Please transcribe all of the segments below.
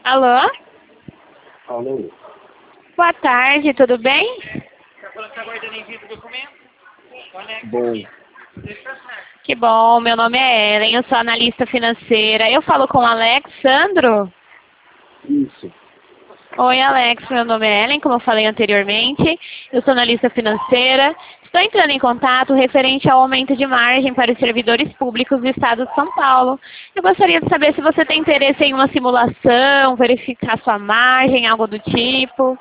Alô? Alô? Boa tarde, tudo bem? Bom, Que bom, meu nome é Ellen, eu sou analista financeira. Eu falo com o Alexandro? isso. Oi, Alex, meu nome é Ellen, como eu falei anteriormente. Eu sou analista financeira. Estou entrando em contato referente ao aumento de margem para os servidores públicos do Estado de São Paulo. Eu gostaria de saber se você tem interesse em uma simulação, verificar sua margem, algo do tipo.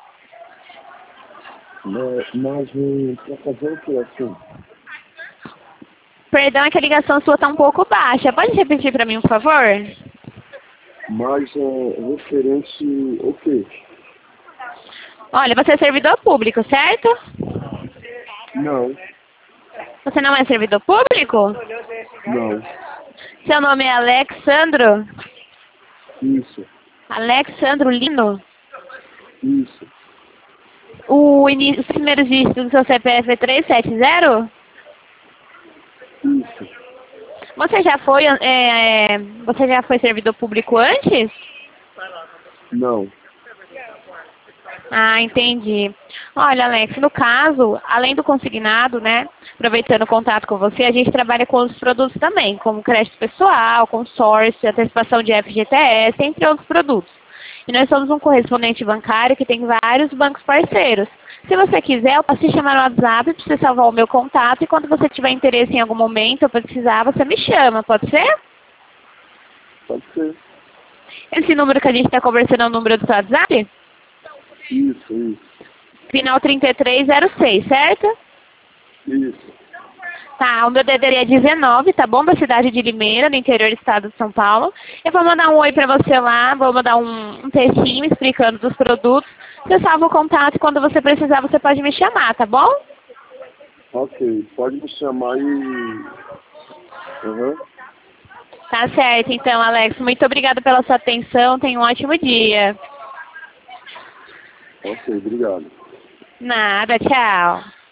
Mas para fazer o que assim? Perdão, é que a ligação sua está um pouco baixa. Pode repetir para mim, por favor? Mas referente o quê? Olha, você é servidor público, certo? Não, Você não é servidor público? não. Seu nome é Alexandro? Isso, Alexandro Lino? isso, Os primeiros dígitos do seu CPF é 370? isso. Você já foi servidor público antes? Não. Ah, entendi. Olha, Alex, no caso, além do consignado, né, aproveitando o contato com você, a gente trabalha com outros produtos também, como crédito pessoal, consórcio, antecipação de FGTS, entre outros produtos. E nós somos um correspondente bancário que tem vários bancos parceiros. Se você quiser, eu posso te chamar no WhatsApp para você salvar o meu contato e quando você tiver interesse em algum momento ou precisar, você me chama, pode ser? Pode ser. Esse número que a gente está conversando é o número do seu WhatsApp? Isso. Final 3306, certo? Isso. Tá, o meu DDD é 19, tá bom? Da cidade de Limeira, no interior do estado de São Paulo. Eu vou mandar um oi pra você lá, vou mandar um textinho explicando dos produtos. Você salva o contato e quando você precisar você pode me chamar, tá bom? Ok, pode me chamar e... Uhum. Tá certo, então, Alex. Muito obrigada pela sua atenção. Tenha um ótimo dia. Ok, obrigado. Nada, tchau.